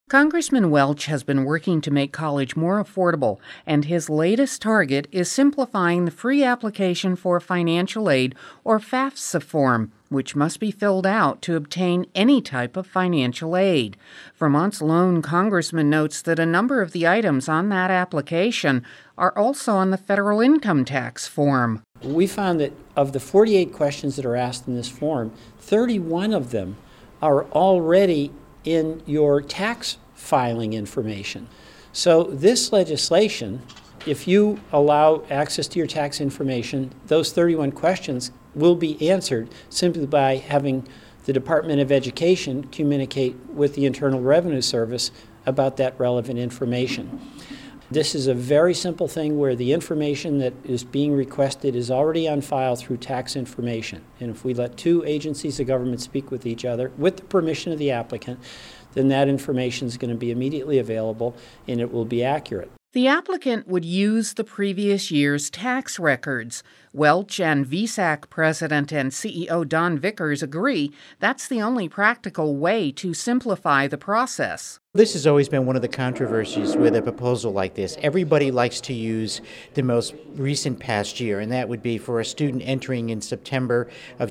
Congressman Welch has been working to make college more affordable, and his latest target is simplifying the free application for financial aid, or FAFSA form, which must be filled out to obtain any type of financial aid. Vermont's lone congressman notes that a number of the items on that application are also on the federal income tax form. We found that of the 48 questions that are asked in this form, 31 of them are already in your tax filing information. So this legislation, if you allow access to your tax information, those 31 questions will be answered simply by having the Department of Education communicate with the Internal Revenue Service about that relevant information. This is a very simple thing where the information that is being requested is already on file through tax information. And if we let two agencies of government speak with each other with the permission of the applicant, then that information is going to be immediately available and it will be accurate. The applicant would use the previous year's tax records. Welch and VSAC President and CEO Don Vickers agree that's the only practical way to simplify the process. This has always been one of the controversies with a proposal like this. Everybody likes to use the most recent past year, and that would be for a student entering in September of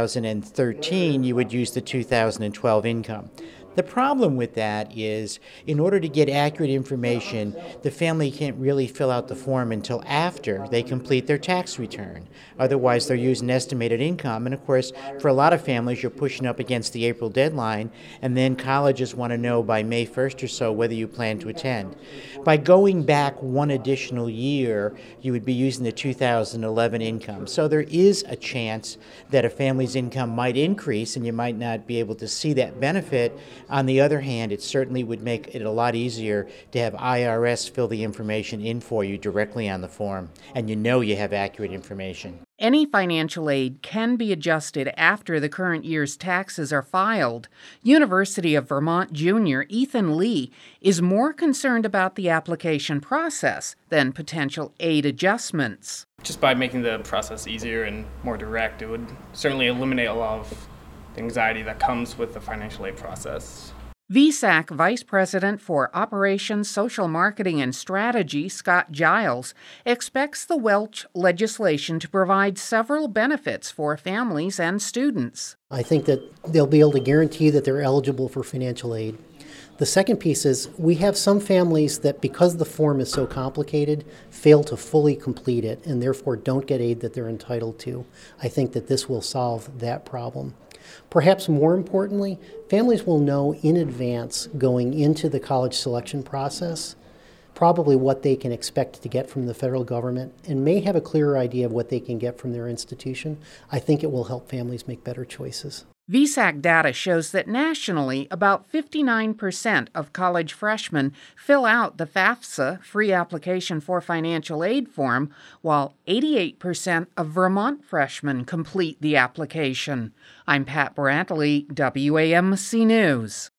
2013, you would use the 2012 income. The problem with that is, in order to get accurate information, the family can't really fill out the form until after they complete their tax return. Otherwise, they're using estimated income. And of course, for a lot of families, you're pushing up against the April deadline, and then colleges want to know by May 1st or so whether you plan to attend. By going back one additional year, you would be using the 2011 income. So there is a chance that a family's income might increase, and you might not be able to see that benefit. On the other hand, it certainly would make it a lot easier to have IRS fill the information in for you directly on the form, and you know you have accurate information. Any financial aid can be adjusted after the current year's taxes are filed. University of Vermont junior Ethan Lee is more concerned about the application process than potential aid adjustments. Just by making the process easier and more direct, it would certainly eliminate a lot of the anxiety that comes with the financial aid process. VSAC Vice President for Operations, Social Marketing, and Strategy, Scott Giles, expects the Welch legislation to provide several benefits for families and students. I think that they'll be able to guarantee that they're eligible for financial aid. The second piece is we have some families that, because the form is so complicated, fail to fully complete it and therefore don't get aid that they're entitled to. I think that this will solve that problem. Perhaps more importantly, families will know in advance going into the college selection process probably what they can expect to get from the federal government and may have a clearer idea of what they can get from their institution. I think it will help families make better choices. VSAC data shows that nationally, about 59% of college freshmen fill out the FAFSA free application for financial aid form, while 88% of Vermont freshmen complete the application. I'm Pat Brantley, WAMC News.